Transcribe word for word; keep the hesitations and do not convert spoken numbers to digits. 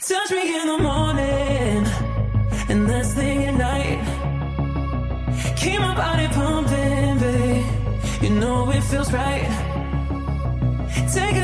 Touch me in the morning and last thing at night. Keep my body pumping, babe. You know it feels right. Take